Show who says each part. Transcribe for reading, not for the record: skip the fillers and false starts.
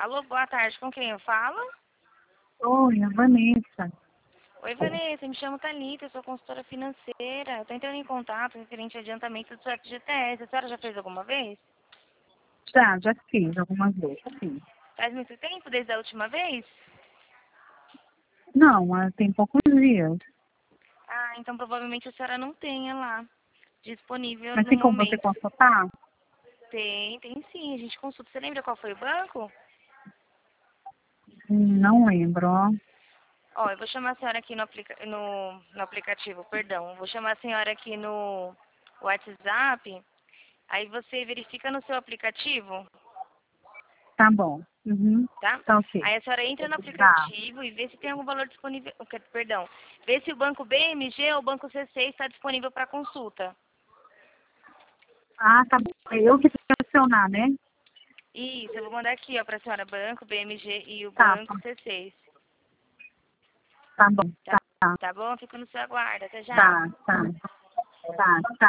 Speaker 1: Alô, boa tarde. Com quem eu falo?
Speaker 2: Oi, a Vanessa.
Speaker 1: Oi, Vanessa. Me chamo Thalita, eu sou consultora financeira. Eu tô entrando em contato referente ao adiantamento do seu FGTS. A senhora já fez alguma vez?
Speaker 2: Já fiz algumas vezes, sim.
Speaker 1: Faz muito tempo desde a última vez?
Speaker 2: Não, tem poucos dias.
Speaker 1: Ah, então provavelmente a senhora não tenha lá disponível
Speaker 2: Mas
Speaker 1: no
Speaker 2: tem como você
Speaker 1: momento.
Speaker 2: consultar?
Speaker 1: Tem sim. A gente consulta. Você lembra qual foi o banco?
Speaker 2: Não lembro, ó.
Speaker 1: Ó, eu vou chamar a senhora aqui no aplicativo, perdão. Vou chamar a senhora aqui no WhatsApp. Aí você verifica no seu aplicativo,
Speaker 2: Tá bom. Uhum.
Speaker 1: tá?
Speaker 2: Tá ok.
Speaker 1: Aí a senhora entra no
Speaker 2: Tá.
Speaker 1: aplicativo e vê se tem algum valor disponível. Perdão. Vê se o banco BMG ou o banco C6 está disponível para consulta.
Speaker 2: Ah, tá bom. Eu que tenho que acionar, né?
Speaker 1: Isso, eu vou mandar aqui, ó, para a senhora, banco BMG e o
Speaker 2: Tá,
Speaker 1: banco C6.
Speaker 2: tá bom.
Speaker 1: Tá,
Speaker 2: Tá,
Speaker 1: tá bom? Fico no seu aguardo. Até já.
Speaker 2: tá, tá. Tá, tá.